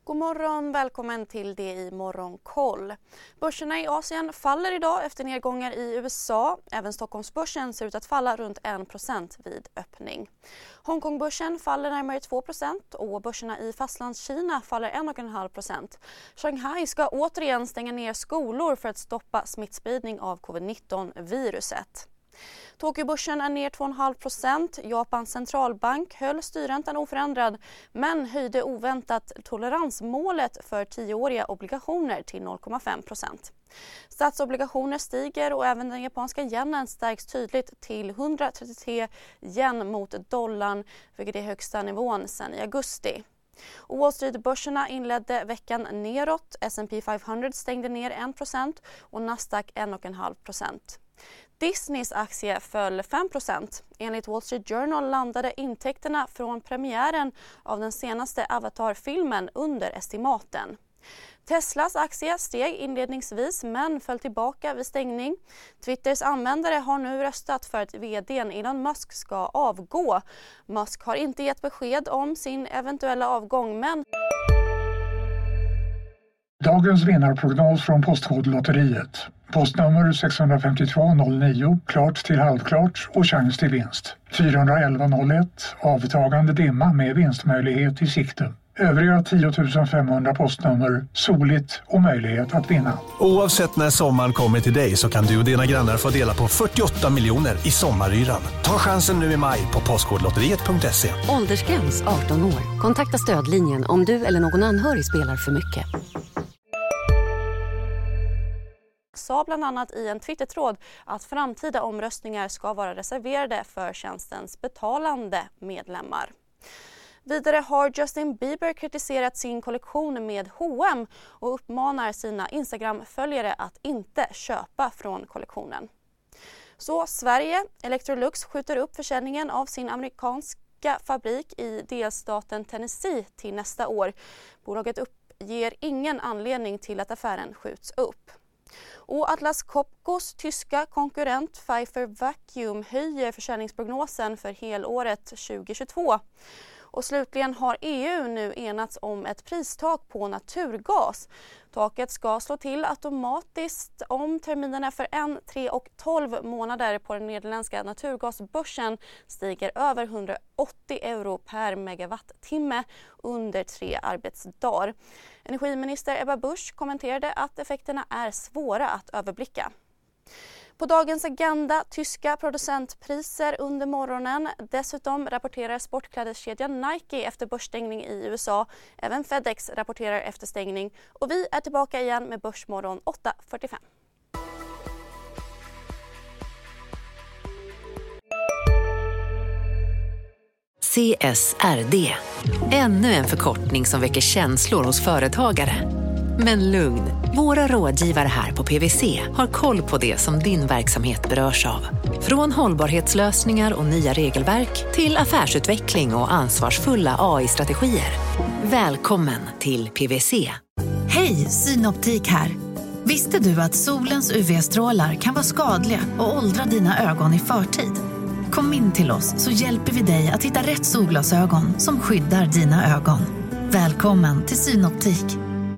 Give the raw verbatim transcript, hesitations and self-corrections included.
God morgon, välkommen till det i Morgonkoll. Börserna i Asien faller idag efter nedgångar i U S A. Även Stockholmsbörsen ser ut att falla runt en procent vid öppning. Hongkongbörsen faller närmare två procent och börserna i fastlandskina faller en komma fem procent. Shanghai ska återigen stänga ner skolor för att stoppa smittspridning av covid nitton-viruset. Tokyobörsen är ner två komma fem procent. Japans centralbank höll styrräntan oförändrad men höjde oväntat toleransmålet för tioåriga obligationer till noll komma fem procent. Statsobligationer stiger och även den japanska yenen stärks tydligt till hundratrettiotre yen mot dollarn, vilket är högsta nivån sedan i augusti. Och Wall Street-börserna inledde veckan neråt. S and P femhundra stängde ner en procent och Nasdaq en komma fem procent. Disneys aktie föll fem procent. Enligt Wall Street Journal landade intäkterna från premiären av den senaste Avatar-filmen under estimaten. Teslas aktie steg inledningsvis men föll tillbaka vid stängning. Twitters användare har nu röstat för att vd:n Elon Musk ska avgå. Musk har inte gett besked om sin eventuella avgång, men... Dagens vinnarprognos från Postkodlotteriet. Postnummer sex fem två noll nio, klart till halvklart och chans till vinst. fyra ett ett noll ett, avtagande dimma med vinstmöjlighet i sikte. Övriga tio tusen femhundra postnummer, soligt och möjlighet att vinna. Oavsett när sommaren kommer till dig så kan du och dina grannar få dela på fyrtioåtta miljoner i sommaryran. Ta chansen nu i maj på postkodlotteriet punkt se. Åldersgräns arton år. Kontakta stödlinjen om du eller någon anhörig spelar för mycket. Sa bland annat i en Twitter-tråd att framtida omröstningar ska vara reserverade för tjänstens betalande medlemmar. Vidare har Justin Bieber kritiserat sin kollektion med H och M och uppmanar sina Instagram-följare att inte köpa från kollektionen. Så Sverige, Electrolux skjuter upp försäljningen av sin amerikanska fabrik i delstaten Tennessee till nästa år. Bolaget uppger ingen anledning till att affären skjuts upp. Och Atlas Copcos tyska konkurrent Pfeiffer Vacuum höjer försäljningsprognosen för helåret tjugohundratjugotvå. Och slutligen har E U nu enats om ett pristak på naturgas. Taket ska slå till automatiskt om terminerna för en, tre och tolv månader på den nederländska naturgasbörsen stiger över hundraåttio euro per megawattimme under tre arbetsdagar. Energiminister Ebba Busch kommenterade att effekterna är svåra att överblicka. På dagens agenda tyska producentpriser under morgonen. Dessutom rapporterar sportklädeskedjan Nike efter börsstängning i U S A. Även FedEx rapporterar efter stängning. Och vi är tillbaka igen med Börsmorgon åtta fyrtiofem. C S R D. Ännu en förkortning som väcker känslor hos företagare. Men lugn, våra rådgivare här på P W C har koll på det som din verksamhet berörs av. Från hållbarhetslösningar och nya regelverk till affärsutveckling och ansvarsfulla A I-strategier. Välkommen till P W C. Hej, Synoptik här. Visste du att solens U V-strålar kan vara skadliga och åldra dina ögon i förtid? Kom in till oss så hjälper vi dig att hitta rätt solglasögon som skyddar dina ögon. Välkommen till Synoptik.